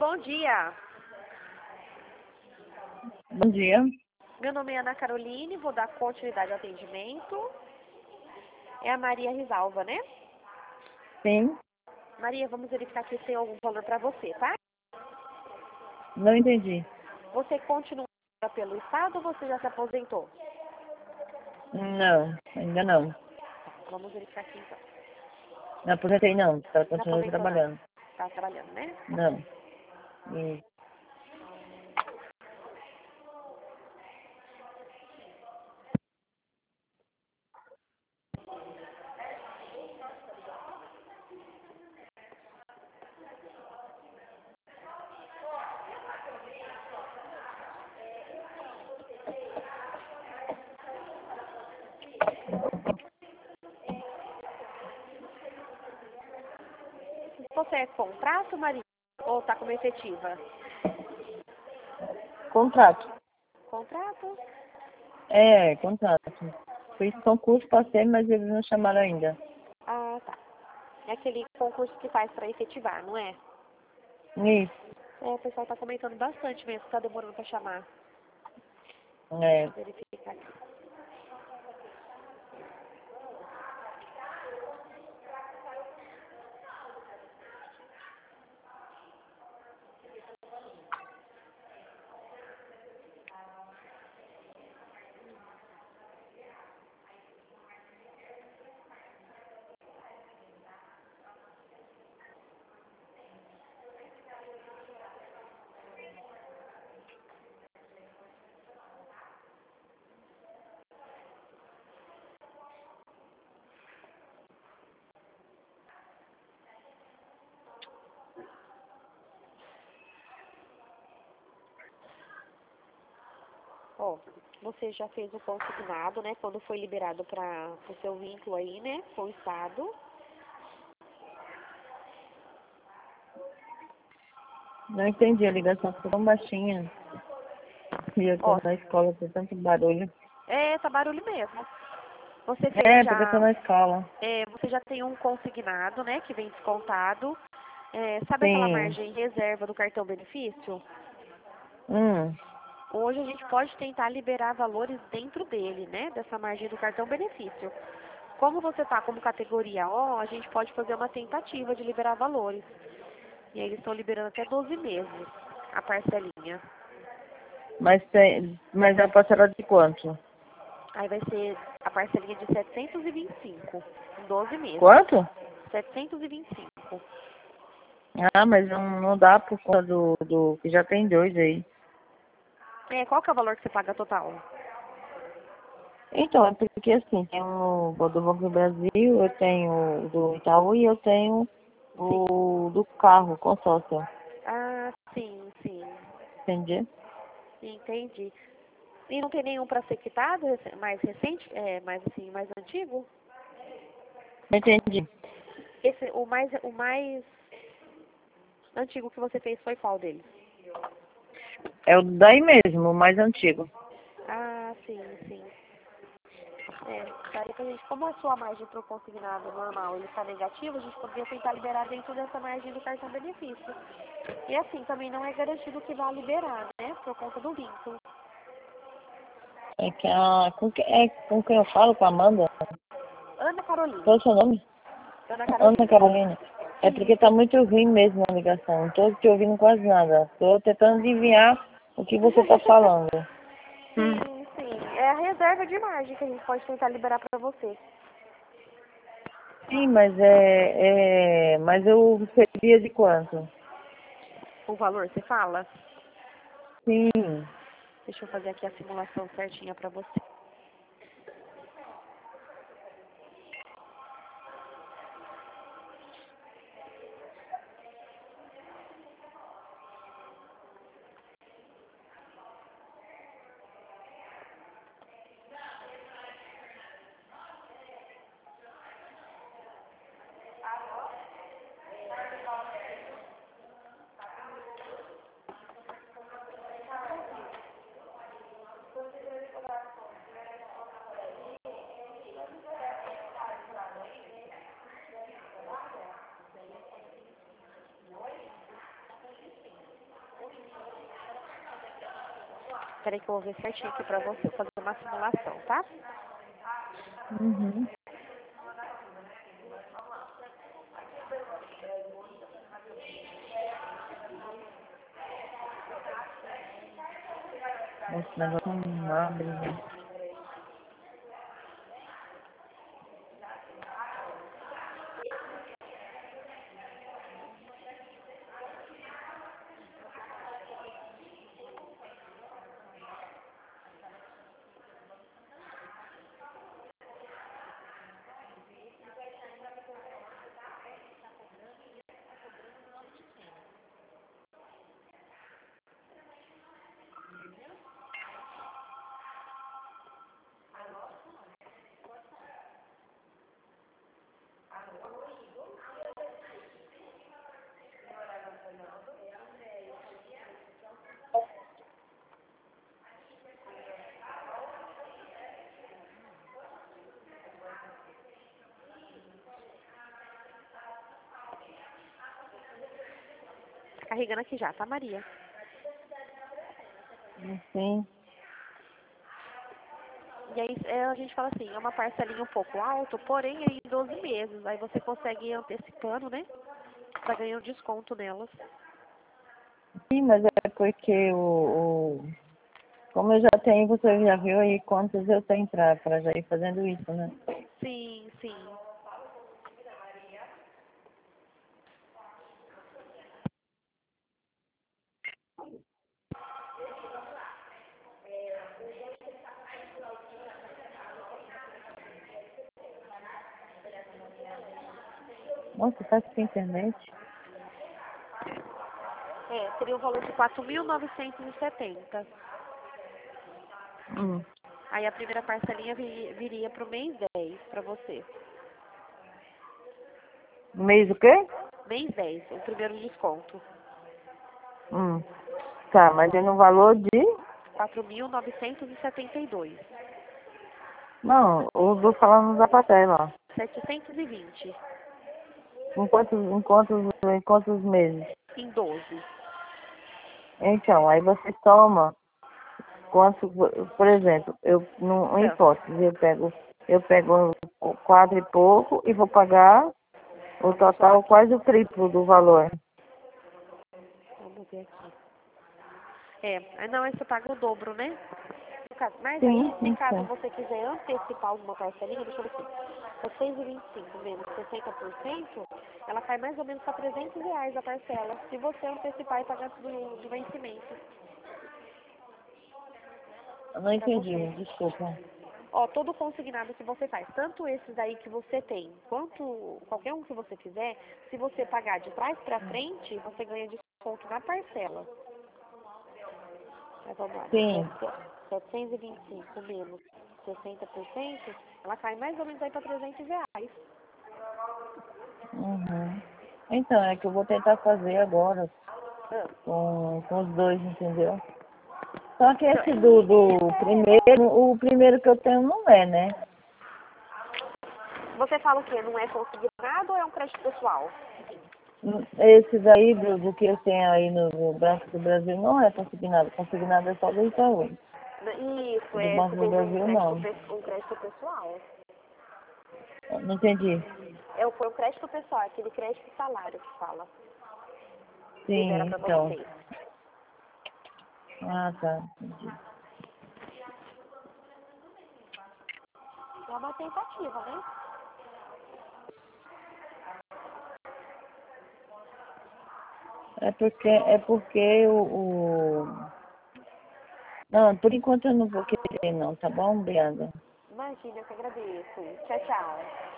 Bom dia. Bom dia. Meu nome é Ana Caroline, vou dar continuidade ao atendimento. É a Maria Risalva, né? Sim. Maria, vamos verificar aqui se tem algum valor para você, tá? Não entendi. Você continua pelo Estado ou você já se aposentou? Não, ainda não. Vamos verificar aqui então. Não aposentei não. Ela Não continua aposentou não. trabalhando. Tá trabalhando, né? Não. E Você é contrato, Maria? Ou tá como efetiva? contrato. Contrato? Contrato. Fiz concurso, passei, mas eles não chamaram ainda. Ah, tá. É aquele concurso que faz para efetivar, não é? Isso. O pessoal tá comentando bastante mesmo, tá demorando para chamar. É. Vou verificar aqui. Ó, você já fez o consignado, né? Quando foi liberado para o seu vínculo aí, né? Com o Estado. Não entendi, a ligação ficou tão baixinha. E eu tô Ó, na escola, tem tanto barulho. tá barulho mesmo. Você fez Porque eu tô já, na escola. você já tem um consignado, né? Que vem descontado. Sabe aquela Sim. margem reserva do cartão benefício? Hum. Hoje a gente pode tentar liberar valores dentro dele, né? Dessa margem do cartão benefício. Como você está como categoria O, a gente pode fazer uma tentativa de liberar valores. E aí eles estão liberando até 12 meses a parcelinha. Mas a parcela de quanto? Aí vai ser a parcelinha de 725 em 12 meses. Quanto? 725. Ah, mas não dá por conta do que já tem dois aí. Qual que é o valor que você paga total? Então, é porque assim, tem o do Banco do Brasil, eu tenho o do Itaú e eu tenho Sim. o do carro, consórcio. Ah, sim, sim. Entendi? Entendi. E não tem nenhum para ser quitado, mais recente, mais assim, mais antigo? Entendi. O mais antigo que você fez foi qual deles? É o daí mesmo, o mais antigo. Ah, sim, sim. Daí pra gente, como a sua margem para o consignado normal ele está negativo, a gente poderia tentar liberar dentro dessa margem do cartão benefício. E assim, também não é garantido que vá liberar, né? Por conta do vínculo. É que com quem eu falo, com a Amanda? Ana Qual é Caroline. o seu nome? Ana Ana Carolina. Carolina. É porque tá Isso. muito ruim mesmo a ligação. Não tô te ouvindo quase nada. Tô tentando adivinhar o que você tá falando. Hum. Sim, sim. É a reserva de margem que a gente pode tentar liberar para você. Sim, mas eu recebia de quanto? O valor, você fala? Sim. Deixa eu fazer aqui a simulação certinha para você. Peraí que eu vou ver certinho aqui pra você, fazer uma simulação, tá? Uhum. Esse negócio não abre, né? Carregando aqui já, tá, Maria? Sim. E aí a gente fala assim, é uma parcelinha um pouco alta, porém aí em 12 meses. Aí você consegue ir antecipando, né? Tá ganhando desconto nelas. Sim, mas é porque como eu já tenho, você já viu aí quantos eu tenho para já ir fazendo isso, né? Sim, sim. Nossa, tá sem internet? Seria um valor de 4.970. Hum. Aí a primeira parcelinha viria pro mês 10 pra você. Mês o quê? Mês 10, o primeiro desconto. Hum. Tá, mas é no valor de... 4.972. Não, eu vou falando da patela. 720 Em quantos meses? em 12. Então, aí você toma quanto, por exemplo, eu, numa Tá. hipótese, eu pego 4 e pouco e vou pagar o Vamos só total aqui. quase o triplo do valor. Vamos ver aqui. Não, aí você paga o dobro, né? Mas Sim, aí, se caso então. você quiser antecipar alguma parcelinha, deixa eu ver aqui. 625 menos 60%, ela cai mais ou menos para R$ 300 a parcela. Se você antecipar e pagar antes do vencimento Eu não para entendi, você. desculpa. Ó, todo consignado que você faz, tanto esses aí que você tem, quanto qualquer um que você fizer, se você pagar de trás para frente, você ganha desconto na parcela. Mas vamos lá, Sim. 725 menos 60%, ela cai mais ou menos aí para R$ 300. Uhum. Então, é que eu vou tentar fazer agora Ah, com os dois, entendeu? Só que então, esse do primeiro, o primeiro que eu tenho não é, né? você fala o quê? Não é consignado ou é um crédito pessoal? Esse daí do que eu tenho aí no Banco do Brasil não é consignado. Consignado é só do Itaú. Isso, Do esse Banco do seria Brasil não. um crédito pessoal. Não entendi. Foi um crédito pessoal, aquele crédito salário que fala. Libera Sim, para então. vocês. Ah, tá. Entendi. É uma tentativa, né? É porque Não, por enquanto eu não vou querer não, tá bom? Obrigada. Imagina, eu que agradeço. Tchau, tchau.